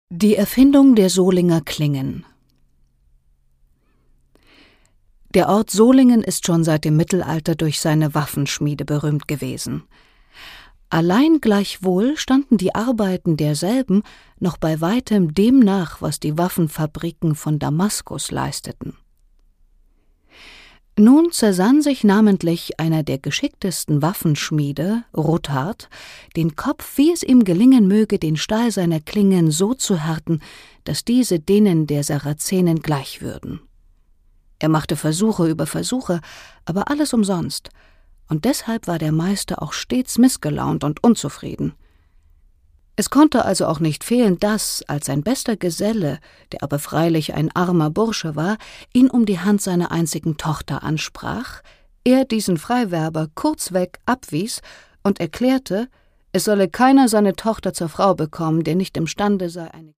Die Erfindung der Solinger Klingen. Der Ort Solingen ist schon seit dem Mittelalter durch seine Waffenschmiede berühmt gewesen. Allein gleichwohl standen die Arbeiten derselben noch bei weitem dem nach, was die Waffenfabriken von Damaskus leisteten. Nun zersann sich namentlich einer der geschicktesten Waffenschmiede, Ruthard, den Kopf, wie es ihm gelingen möge, den Stahl seiner Klingen so zu härten, dass diese denen der Sarazenen gleich würden. Er machte Versuche über Versuche, aber alles umsonst, und deshalb war der Meister auch stets missgelaunt und unzufrieden. Es konnte also auch nicht fehlen, dass, als sein bester Geselle, der aber freilich ein armer Bursche war, ihn um die Hand seiner einzigen Tochter ansprach, er diesen Freiwerber kurzweg abwies und erklärte, es solle keiner seine Tochter zur Frau bekommen, der nicht imstande sei, eine